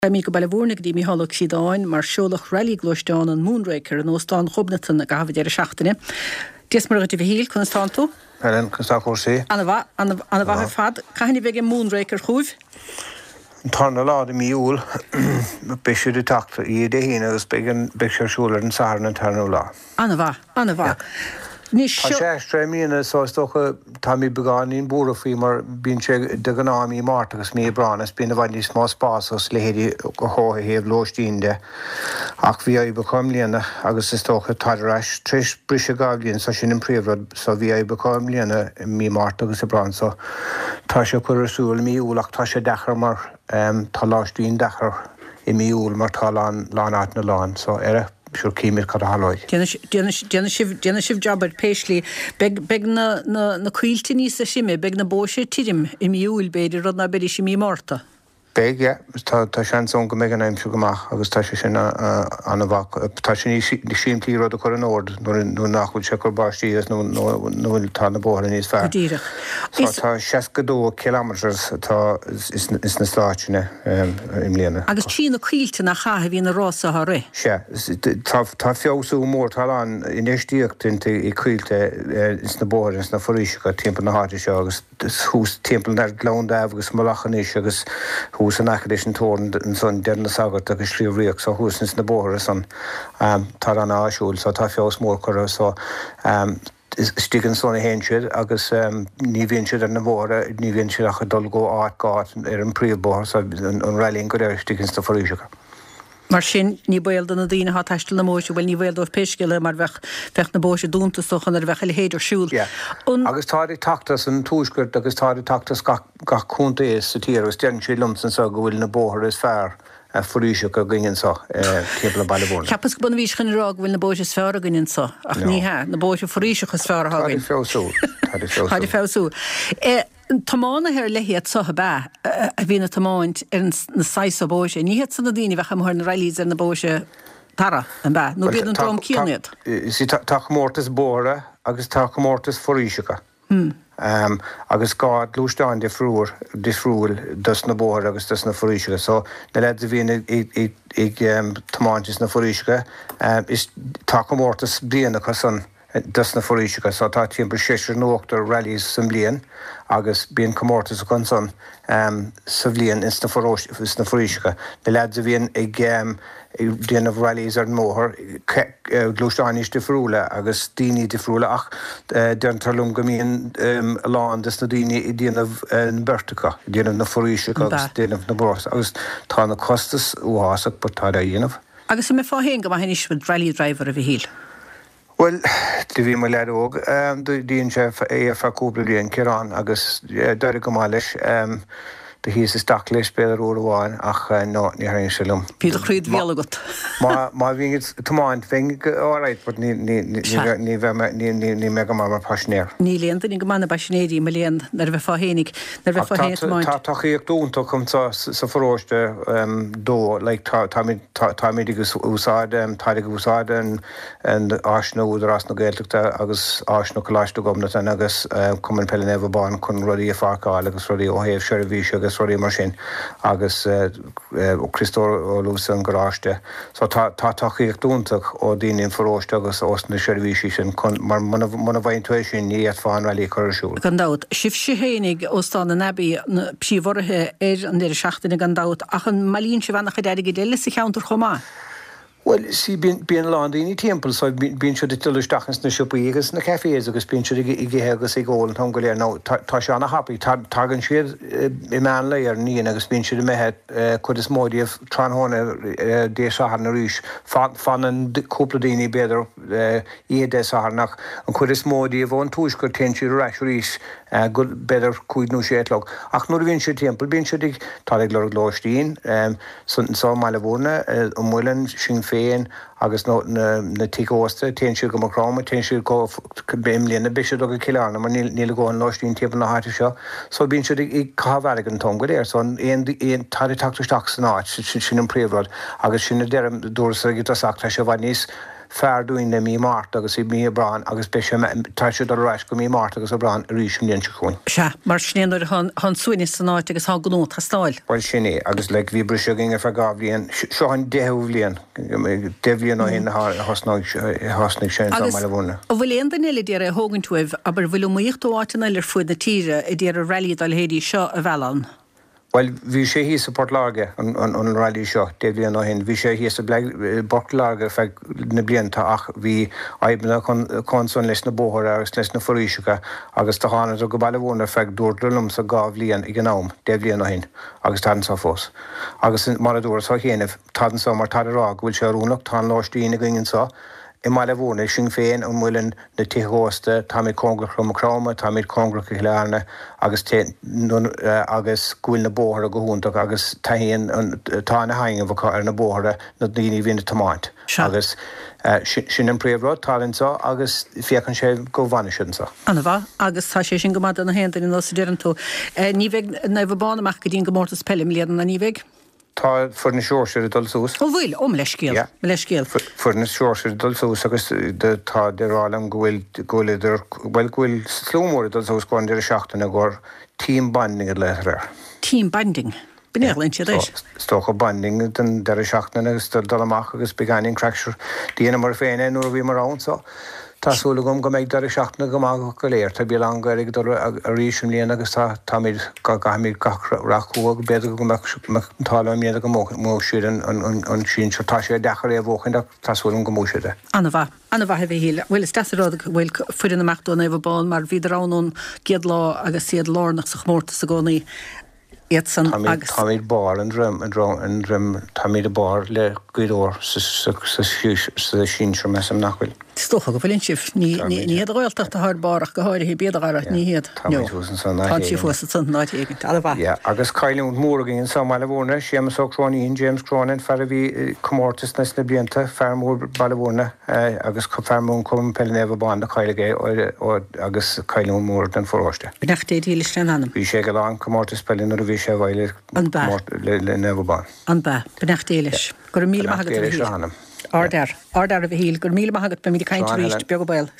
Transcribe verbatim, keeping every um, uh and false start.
mí go bailhúrnig dí mí hallach si dáin mar seolach rally glóisteán an Moonraker an óstán chobnatan a gafad ar a seachtaine. Dies mar go híl chun stántú? Helen chun stáú sé. Anna bha anna bha fad caithna bheith Moonraker chuúh? Tána lá i míúil beisiú tata í dé híine agus began beisiúir an sána tarnú lá. Anna bha, Anna bha. Ní Tá sé stréimína sástocha tá mí begáín búra fao mar bín sé de gan náí máta agus mí branas bína bhaid ní smá spásas lehéirí go hátha héobh lóistíinde ach bhí é becáim líana agus is tócha taidireis tris brise gáblíonn sa sin an príomhrad sa bhí é becáim líana mí máta agus i bran so tá sé chuir súil míúil ach tá sé dechar mar tá láistíon dechar i míúil mar tá lán lánát na lán so ar Sure cíimir cad a halóid. Déanana sibh jobbar péislí beg na cuiiltí níos a siime, beg na bóise tírim i míúil beidir rud na beidir si mí mórta. Beg, yeah. Tá seanson go méid an aimimsú goach agus tá sé sin anna bhac. Tá sin ní siimtíí rud a chu an ord nó nachúil se chu barstíí nó tá na bóra níos fear. Díreach. Tá seascadó kilometers tá is na stáitine im léana. Agus tí na cuiilte na chatha bhí na rása a ré? Se, tá feosú mór tá an inéistíochttainta i cuiilte is na bóra is na foríisicha timp na háte seo agus hús timp ar glónda agus malachanís agus hús an acadéis an tórin an son dearna sagat agus sríomhríoch so húsins na bóra san tá an áisiúil so tá feos mór chora so stigan sonna héinsiad agus ní bhíonn siad ar na bóra ní bhíonn siad a dul go áit gáit ar an príomhbór so an réilíonn go ir stigans na foríisicha. Mar sin ní bhil na dtíine há teistil na móise bhfuil ní bhil dóh peisceile mar bheith fecht na bóise dúntasochan ar bheith héidir siúil. Agus táirí tactas an túisgurt agus táirí tactas gach cúnta is sa tíir agus dean sé lumsan sa go bhfuil na bóthir is fearr a foríise go gingin sa tíbla bailbórna. Ceapas go buna bhís chun rá bhfuil na bóise is fearr a gingin sa ach ní ha na bóise foríiseach is fearr a hagann. Táirí feosú. Táirí feosú. Tamána ar lehéad sotha ba a bhína tamáint ar na sais a bóise. Ní héad san na daoine bhecha mar na railíos ar na bóise tara an ba. Nó bíad an trom cíanad. Sí tá mórtas bóra agus tá mórtas foríisicha. Agus gád lústeáin de frúr disfrúil dus na bóra agus dus na foríisicha. So na leid a bhína ag tamáintis na foríisicha is tá mórtas bliana chusan dus na foríisicha, so tá timp séir nóachtar rallies san blian agus bíon comórtas a chun son sa bblion is na foríisicha. Na leid a bhíon ag déanamh rallies ar an móthir glúisteáinis de friúla agus daoine de friúla ach deantarlum go míon lán dus na daoine i déanamh an bertacha, déanamh na foríisicha agus déanamh na bórs agus tá na costas uásach ba tá a dhéanamh. Agus sem mé fáhéin go bh héis bud rally driver a bhí híl. Well, di bhí mar lead óg, díonn sé é ar cúpla bliain cirán agus deir go má leis de hís is dach leis beidir úr bháin ach nó ní haon se lum. Bhí a chríd bhéalagat. Má bhíon tomáint fing áráid, bud ní me go mar pasnéir. Ní léanta ní go manna pasnéirí me léon nar bheith fáhénig nar bheith fáhénig tomáint. Tá chaíocht dúnta chum sa foróiste dó, le tá mí agus úsáid, táide go úsáid an ásnú úidir as na Gaeltachta agus ásnú go láistú gomnata agus cuman pelle nebhbáin chun ruí a fácáil agus ruí ó héobh seir a bhí agus ruí mar sin agus Christór ó Lúsa an goráiste. So tá tachaíocht dúntaach ó daoine foróiste agus osna seirbhísí sin mar muna bhaintuéis sin ní iad fáin bhí chuirsúil. Gandát, sibh sé hénig óstán na nebí príomhhartha ar an déir seachtainna gandát ach an malíonn se bhena chuidir go déile sa cheantar chomá. Well, sí bíon lán daoine timppel, so bíon siú de tuileteachchans na siúpaí agus na caféés agus bíon siú i ggéthe agus i ggóil an thom go léir nó tá se anna hapaí tagann siad i meán le ar níon agus bíon siú methe chud is módíomh tránthna dé sahar na ríis fan an cúpla daoine beidir iad dé saharnach an chud is módíomh bhn túisgur ten siú reis ríis go beidir cuaidnú sétlog. Ach nuair bhíonn siú timppel, bíon siú tá ag le glóistíín san sá meile bhna ó mhuilann sin féin agus nó na tíósta ten siú go marráma, ten siú go béim líonna bisisiú go cileánna mar níla gáin láistín tíobh na háte seo, so bíonn siú i cáhheala an tom go léir, son éon tarí tactaisteach san áit sin an príomhrad agus sinna deirm dúras a git asachta se bhaid níos fearúin na mí márt agus i mí brain agus be táisiú do reis go mí márt agus a brain a ríisiom líon se chuin. Se mar snéanúir an súine san áit agus há gnó tá stáil. Bhil sinné agus le bhí brise ginge fer gáblíonn seo an dehúhlíonn delíonn ó hin hasnaigh sé meile bhna. A bhfuil éon daile déar a thugann túibh aber bhfuil muochtáin eile fuid na tíre i dtíar a rallí dal héadí seo a bhean. Well, bhí sé hí sa Port Láge an rallí seo dé blion ó hin. Bhí sé hí sa Port Láge fe na blianta ach bhí aibna conson leis na bóthir agus leis na foríisiúcha agus tá hána go bailile bhna fe dúirlumm sa gáh líon i gnám dé blion ó hin agus tadan sa fós. Agus mar a dúir sa chéanamh tadan sa mar tadarrá bhfuil sé rúnach tá láistíí na gingin sa I meile bhna sin féin an bhfuilin na tíósta tá mé congrach chum chráma, tá mé congrach i learna agus agus gúil na bóthir a go húntaach agus taíon tá na hainge bh ar na bóthire na daoine bhína tomáint. Agus sin an príomhrá talinn sa agus fiochann sé go bhhaine sin sa. Anna bha agus tá sé sin go mad na héantain in os dearan tú. Ní bheith na bh bánamach go dtíon go mórtas pelim léan na ní bheith? Tá fur na seoirseir dul sús. Ó bhfuil om leis céal leis céal. Fur na seoirseir dul sús agus tá derálam gohfuil gohfuil bhfuil gohfuil slómór dul sús gáin de seachtainna gur team banding le réir. Team banding? Bnéirlinn sé éis? Stocha banding den de seachtainna agus dul amach agus beganin crackir díana mar féine nuair bhí mar ansa. Tásúla gom go méid dar seachna go mág go léir, tá bí an garig a ríisiom líana agus tá míid gahamíd rachúag beidir go tála míad go mó siúd an sin se tá sé dechar é bhchan tásúlam go múisiide. Anna bha, Anna bha hefh híle. Bhfuil is derád bhfuil fuidir na meachú na bhbáin mar bhíidirránún giad lá agus siad lánach sa chmórta sa gcónaí. Tá míid bar an drum an drum tá míid a bar le gúdóir sa sin se me sem nachfuil. Stocha go bhfuiln sih ní héad gáilteach a th barach go háir hí béadagara ní héad. Tá sí fusa san náid agus caiilún mór gin sa meile bhna sémas óráíon James Cronin fer a bhí commórtas na na blianta fermór bailhna agus fermún cum penéh ban na caiilegé agus caiilún mór den forráiste. Bneachté díle anam. Bhí sé go an commórtas pelin a bhí sé bhile le nebhban. An be bneachtéiles gur mí Ardar, Ardar a bhí híl, gur míle maigad be míad caiint ríist beag bail